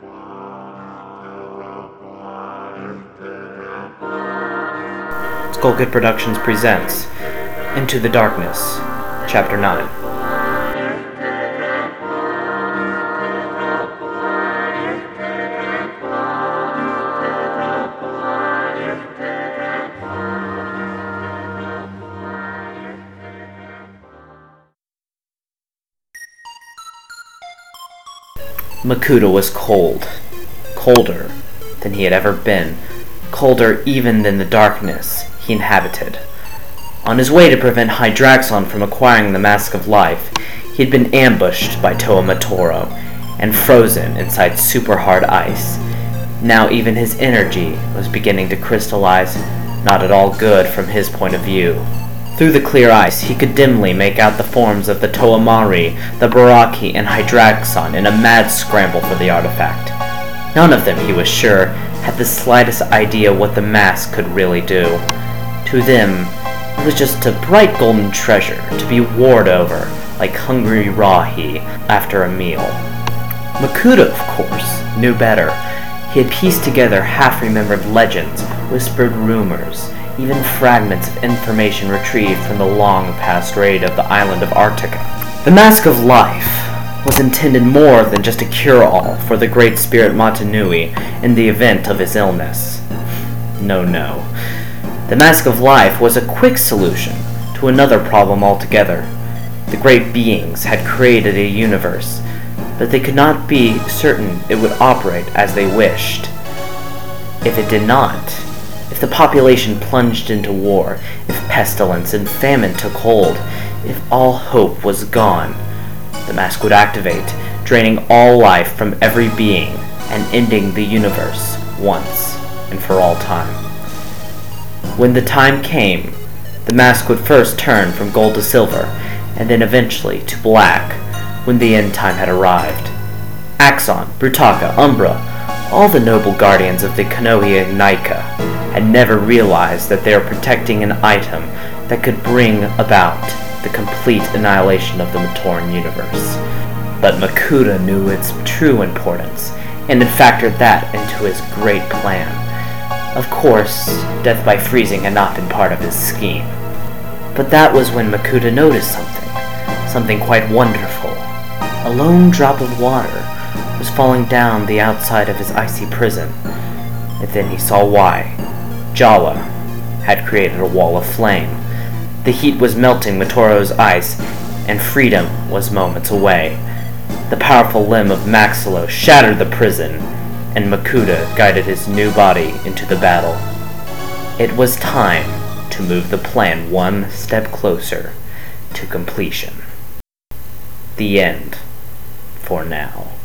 Skullkid Productions presents Into the Darkness, Chapter 9. Makuta was cold, colder than he had ever been, colder even than the darkness he inhabited. On his way to prevent Hydraxon from acquiring the Mask of Life, he had been ambushed by Toa Matoro and frozen inside super hard ice. Now even his energy was beginning to crystallize, not at all good from his point of view. Through the clear ice, he could dimly make out the forms of the Toamari, the Baraki, and Hydraxon in a mad scramble for the artifact. None of them, he was sure, had the slightest idea what the mask could really do. To them, it was just a bright golden treasure to be warred over like hungry rahi after a meal. Makuta, of course, knew better. He had pieced together half-remembered legends, whispered rumors, even fragments of information retrieved from the long-past raid of the island of Arctica. The Mask of Life was intended more than just a cure-all for the great spirit Motunui in the event of his illness. No. The Mask of Life was a quick solution to another problem altogether. The great beings had created a universe, but they could not be certain it would operate as they wished. If it did not, if the population plunged into war, if pestilence and famine took hold, if all hope was gone, the mask would activate, draining all life from every being and ending the universe once and for all time. When the time came, the mask would first turn from gold to silver, and then eventually to black when the end time had arrived. Axon, Brutaka, Umbra, all the noble guardians of the Konoha Naika had never realized that they were protecting an item that could bring about the complete annihilation of the Matoran universe. But Makuta knew its true importance, and had factored that into his great plan. Of course, death by freezing had not been part of his scheme. But that was when Makuta noticed something quite wonderful. A lone drop of water was falling down the outside of his icy prison, and then he saw why. Jawa had created a wall of flame. The heat was melting Matoro's ice, and freedom was moments away. The powerful limb of Maxilo shattered the prison, and Makuta guided his new body into the battle. It was time to move the plan one step closer to completion. The end, for now.